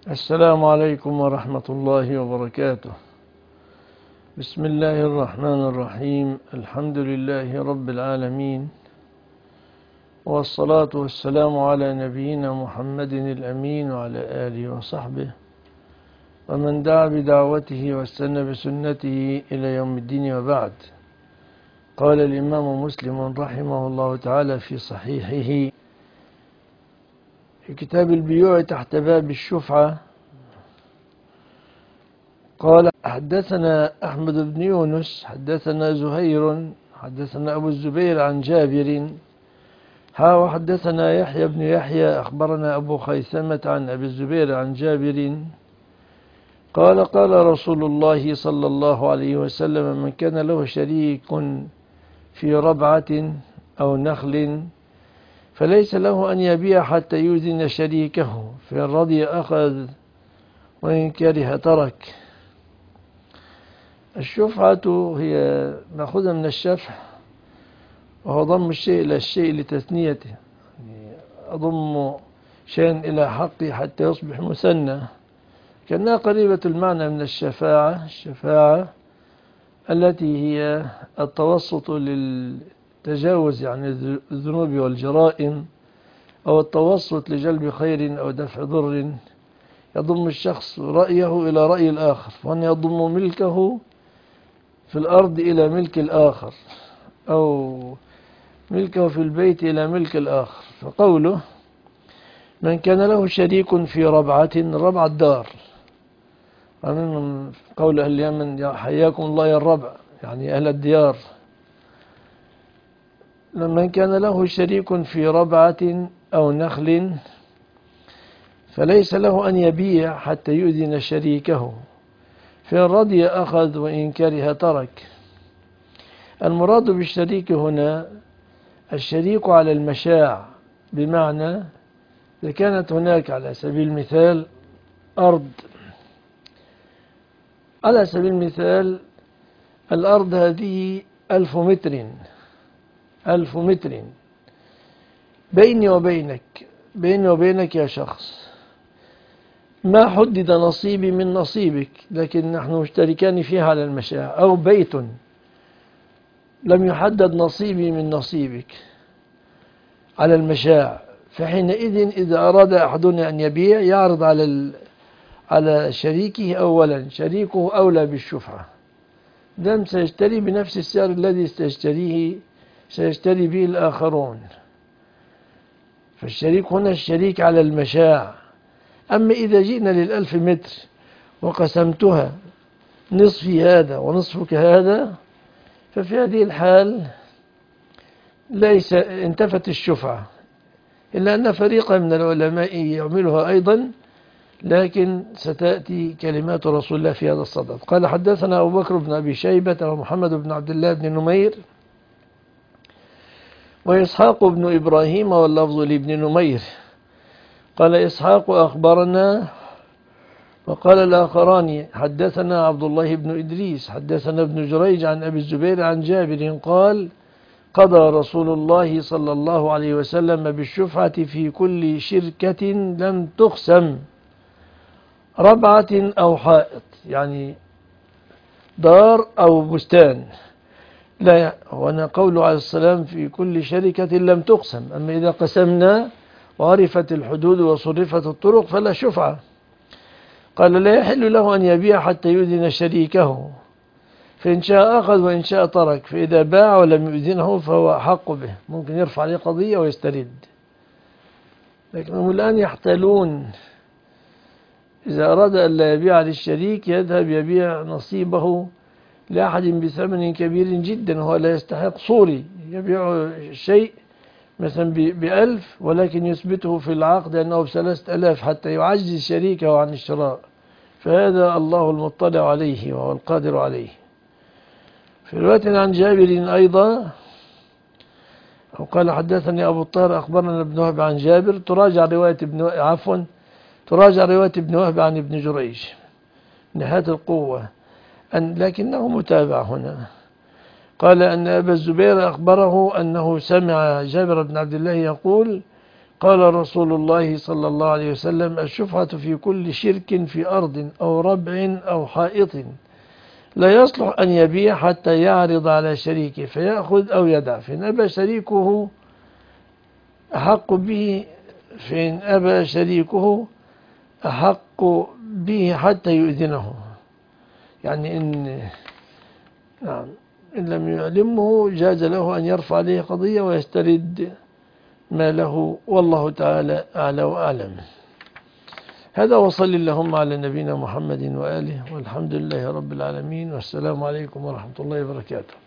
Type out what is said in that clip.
السلام عليكم ورحمة الله وبركاته. بسم الله الرحمن الرحيم. الحمد لله رب العالمين، والصلاة والسلام على نبينا محمد الأمين وعلى آله وصحبه ومن دعا بدعوته واستنى بسنته إلى يوم الدين، وبعد. قال الإمام مسلم رحمه الله تعالى في صحيحه في كتاب البيوع تحت باب الشفعة، قال: حدثنا أحمد بن يونس حدثنا زهير حدثنا أبو الزبير عن جابر وحدثنا يحيى بن يحيى أخبرنا أبو خيثمة عن أبي الزبير عن جابر قال: قال رسول الله صلى الله عليه وسلم: من كان له شريك في ربعة أو نخل فليس له أن يبيع حتى يؤذن شريكه، فإن رضي أخذ وإن كره ترك. الشفعة هي مأخوذة من الشفع، وهو ضم الشيء إلى الشيء لتثنيته، يعني أضم شيء إلى حقه حتى يصبح مثنى، كأنها قريبة المعنى من الشفاعة التي هي التوسط للتجاوز عن الذنوب والجرائم، أو التوسط لجلب خير أو دفع ضر، يضم الشخص رأيه إلى رأي الآخر، وأن يضم ملكه في الأرض إلى ملك الآخر، أو ملكه في البيت إلى ملك الآخر. فقوله: من كان له شريك في ربعة، ربع الدار، ومن قول أهل اليمن: حياكم الله يا الربع، يعني أهل الديار. من كان له شريك في ربعة أو نخل فليس له أن يبيع حتى يؤذن شريكه، فإن رضي أخذ وإن كره ترك. المراد بالشريك هنا الشريك على المشاع، بمعنى إذا كانت هناك على سبيل المثال أرض، على سبيل المثال الأرض هذه 1000 متر، 1000 متر بيني وبينك يا شخص، ما حدد نصيبي من نصيبك، لكن نحن مشتركان فيها على المشاع. أو بيت لم يحدد نصيبي من نصيبك على المشاع، فحينئذ إذا أراد أحدنا أن يبيع يعرض على شريكه أولا، شريكه أولى بالشفعة، دم سيشتري بنفس السعر الذي سيشتري به الآخرون. فالشريك هنا الشريك على المشاع. أما إذا جئنا لل1000 متر وقسمتها نصفي هذا ونصفك هذا، ففي هذه الحال ليس انتفت الشفعة، إلا أن فريقا من العلماء يعملها أيضا، لكن ستأتي كلمات رسول الله في هذا الصدد. قال: حدثنا أبو بكر بن أبي شيبة ومحمد بن عبد الله بن نمير وإسحاق بن إبراهيم، واللفظ لابن نمير. قال إسحاق: أخبرنا. وقال الآخران: حدثنا عبد الله بن إدريس حدثنا ابن جريج عن أبي الزبير عن جابر قال: قضى رسول الله صلى الله عليه وسلم بالشفعة في كل شركة لم تقسم، ربعة أو حائط، يعني دار أو بستان. لا، وأنا قوله عليه السلام في كل شركة لم تقسم. أما إذا قسمنا وعرفت الحدود وصرفت الطرق فلا شفعة. قال: لا يحل له أن يبيع حتى يؤذن شريكه، فإن شاء أخذ وإن شاء ترك، فإذا باع ولم يؤذنه فهو أحق به، ممكن يرفع عليه قضية ويسترد. لكنهم الآن يحتالون، إذا أراد أن لا يبيع للشريك يذهب يبيع نصيبه لأحد بثمن كبير جدا، وهو لا يستحق، صوري، يبيع شيء مثلا ب1000 ولكن يثبته في العقد أنه ب3000 حتى يعجز شريكه عن الشراء، فهذا الله المطلع عليه وهو القادر عليه. في رواية عن جابر أيضا قال: حدثني أبو الطاهر أخبرنا ابن وهب عن جابر، تراجع رواية ابن وهب عن ابن جريج نهاية القوة، لكنه متابع هنا. قال أن أبا الزبير أخبره أنه سمع جابر بن عبد الله يقول: قال رسول الله صلى الله عليه وسلم: الشفعة في كل شرك في أرض أو ربع أو حائط لا يصلح أن يبيع حتى يعرض على شريكه فيأخذ أو يدع، فإن أبى شريكه أحق به أحق به حتى يؤذنه، يعني نعم إن لم يعلمه جاز له أن يرفع عليه قضية ويسترد ما له، والله تعالى أعلى وأعلم. هذا وصل اللهم على نبينا محمد وآله، والحمد لله رب العالمين، والسلام عليكم ورحمة الله وبركاته.